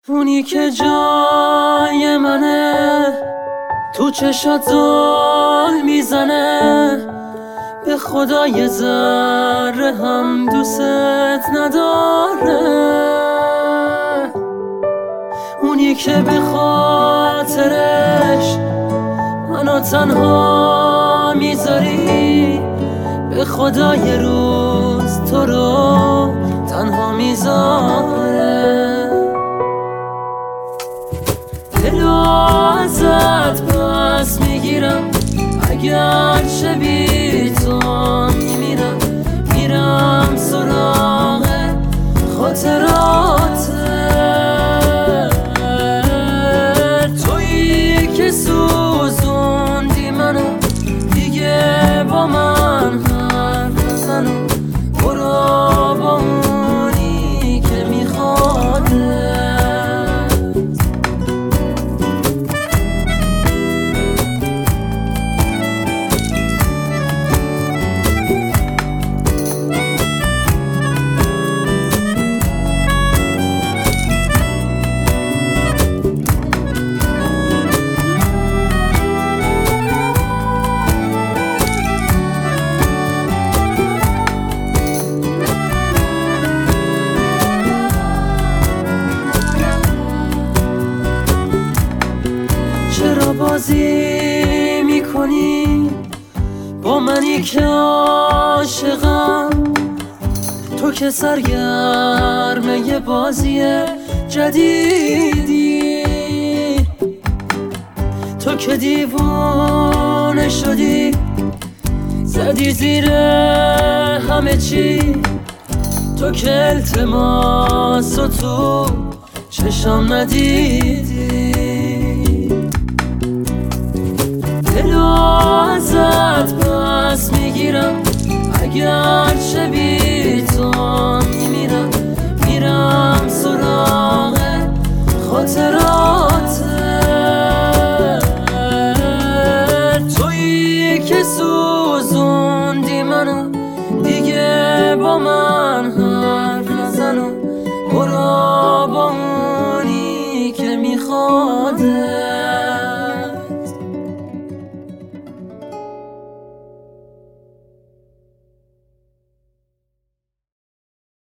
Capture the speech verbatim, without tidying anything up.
اونی که جای منه تو چشات زل میزنه، به خدا یه ذره هم دوست نداره. اونی که به خاطرش منو تنها میذاری، به خدا یه روز تو رو تنها میذاره. دلو ازت پس میگیرم، اگر چه بی تو میمیرم. میرم سراغ خاطرات تویی که سوزوندی منو، دیگه با من حرف نزن و برو با اونی که میخواده. چرا بازی میکنی با منی که عاشقم؟ تو که سرگرم یه بازی جدیدی، تو که دیوانه شدی زدی زیر همه چی. تو که التماس و تو چشم ندیدی. دلو ازت پس میگیرم، اگر چه بی تو میمیرم. میرم سراغ خاطرات تویی که سوزوندی منو، دیگه با من حرف نزن و برو با اونی که میخواده.